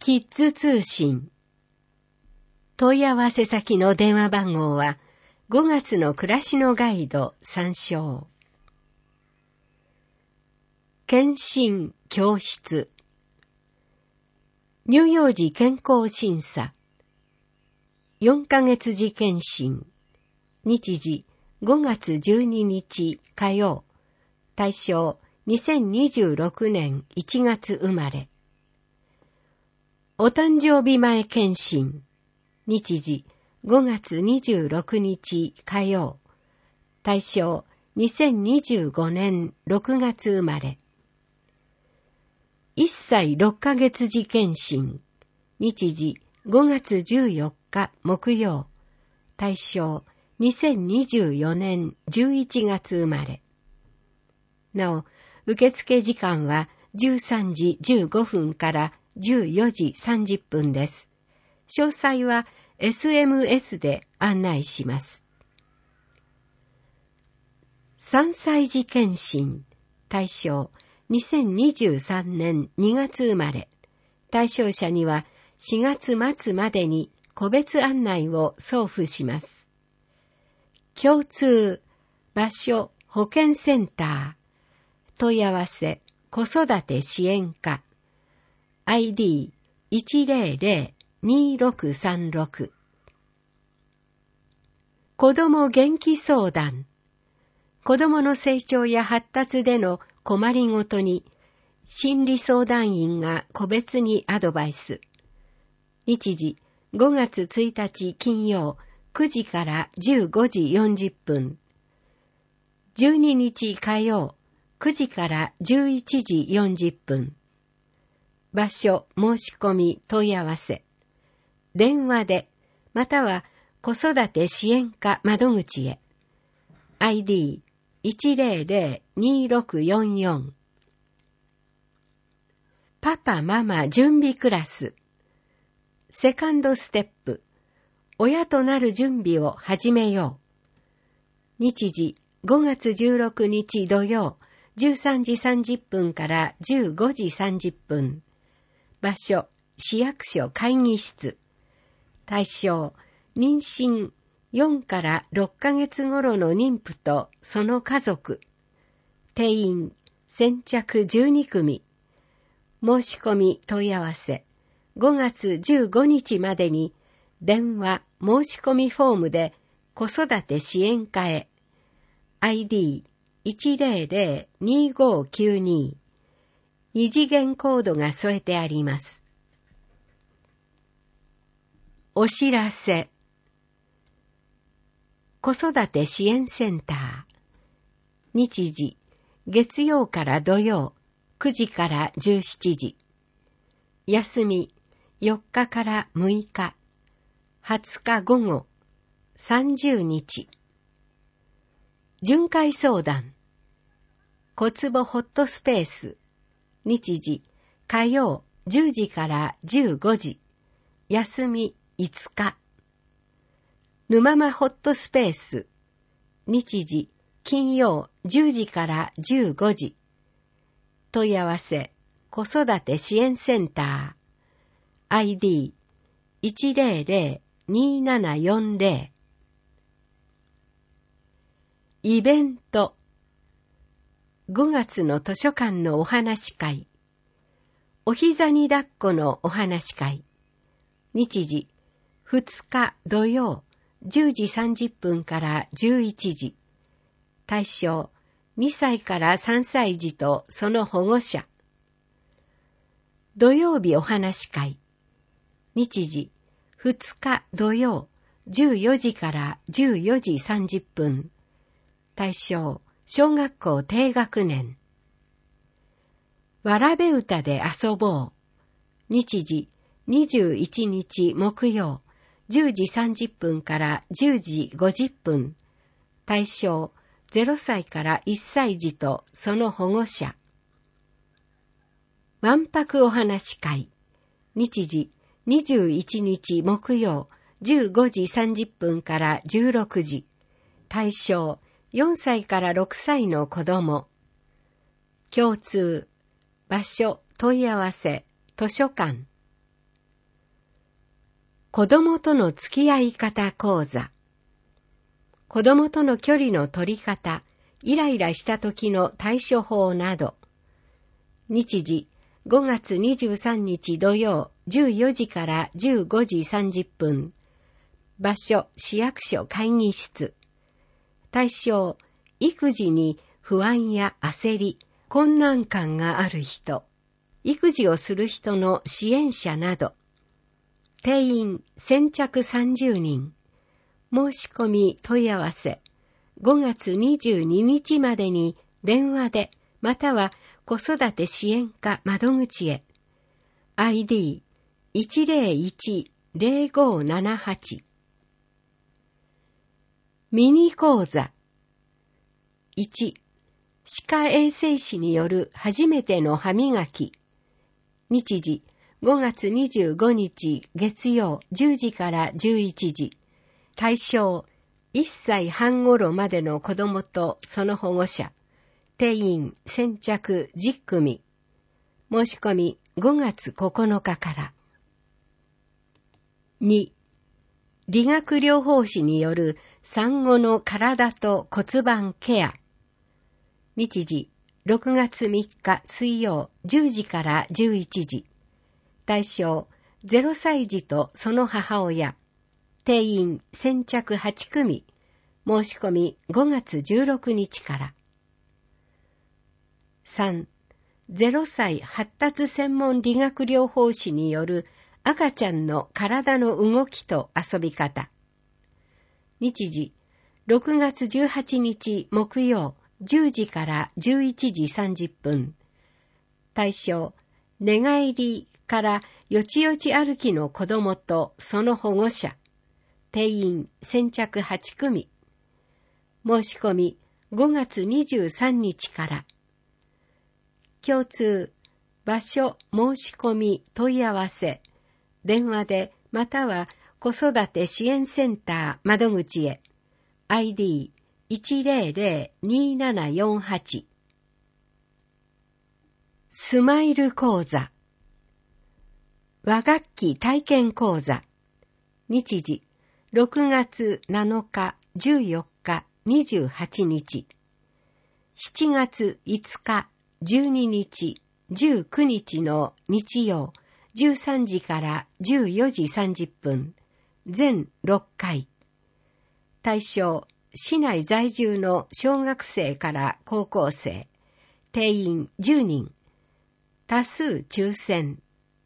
キッズ通信。問い合わせ先の電話番号は5月の暮らしのガイド参照。検診教室。乳幼児健康審査。4ヶ月次検診。日時5月12日火曜。対象2026年1月生まれ。お誕生日前検診。日時5月26日火曜。対象2025年6月生まれ。1歳6ヶ月次検診。日時5月14日木曜。対象2024年11月生まれ。なお、受付時間は13時15分から14時30分です。詳細は SMS で案内します。3歳児検診。対象2023年2月生まれ。対象者には4月末までに個別案内を送付します。共通、場所、保健センター。問い合わせ、子育て支援課。ID100-2636。子ども元気相談。子どもの成長や発達での困りごとに、心理相談員が個別にアドバイス。日時5月1日金曜9時から15時40分。12日火曜9時から11時40分。場所、申し込み、問い合わせ。電話で、または子育て支援課窓口へ。ID100-2644。パパママ準備クラス。セカンドステップ。親となる準備を始めよう。日時5月16日土曜13時30分から15時30分。場所、市役所会議室。対象、妊娠4から6ヶ月頃の妊婦とその家族。定員、先着12組。申し込み問い合わせ。5月15日までに、電話申し込みフォームで子育て支援課へ。ID100-2592。二次元コードが添えてあります。お知らせ。子育て支援センター。日時、月曜から土曜、9時から17時。休み、4日から6日。20日午後、30日。巡回相談。小坪ホットスペース。日時、火曜10時から15時。休み5日。沼間ホットスペース。日時、金曜10時から15時。問い合わせ、子育て支援センター。ID100-2740。イベント。5月の図書館のお話会。お膝に抱っこのお話会。日時、2日土曜、10時30分から11時。対象、2歳から3歳児とその保護者。土曜日お話会。日時、2日土曜、14時から14時30分。対象、小学校低学年。わらべ歌で遊ぼう。日時、21日木曜、10時30分から10時50分。対象、0歳から1歳児とその保護者。わんぱくお話会。日時、21日木曜、15時30分から16時。対象、4歳から6歳の子供。共通、場所、問い合わせ、図書館。 子供との付き合い方講座。子供との距離の取り方、イライラした時の対処法など。日時5月23日土曜14時から15時30分。場所市役所会議室。対象、育児に不安や焦り、困難感がある人。育児をする人の支援者など。定員先着30人。申し込み問い合わせ。5月22日までに電話でまたは子育て支援課窓口へ。ID101-0578。ミニ講座。1、歯科衛生士による初めての歯磨き。日時5月25日月曜10時から11時。対象1歳半頃までの子供とその保護者。定員先着10組。申し込み5月9日から。2、理学療法士による産後の体と骨盤ケア。日時6月3日水曜10時から11時。対象0歳児とその母親。定員先着8組。申し込み5月16日から。3、0歳発達専門理学療法士による赤ちゃんの体の動きと遊び方。日時6月18日木曜10時から11時30分。対象寝返りからよちよち歩きの子供とその保護者。定員先着8組。申し込み5月23日から。共通、場所申し込み問い合わせ。電話でまたは子育て支援センター窓口へ。ID1002748。スマイル講座。和楽器体験講座。日時6月7日、14日、28日。7月5日、12日、19日の日曜、13時から14時30分。全6回。対象、市内在住の小学生から高校生。定員10人。多数抽選。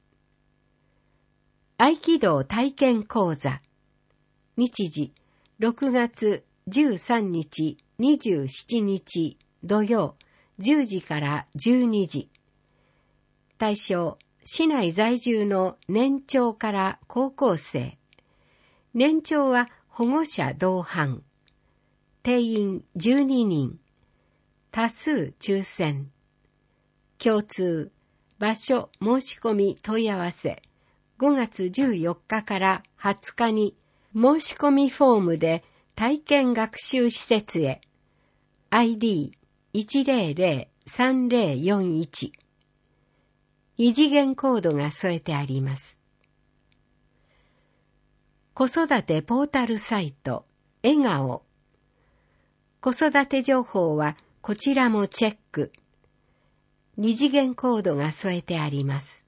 合気道体験講座。日時6月13日27日土曜10時から12時。対象市内在住の年長から高校生。年長は保護者同伴。定員12人。多数抽選。共通、場所申し込み問い合わせ。5月14日から20日に申し込みフォームで体験学習施設へ。ID1003041。二次元コードが添えてあります。子育てポータルサイト、笑顔。子育て情報はこちらもチェック。二次元コードが添えてあります。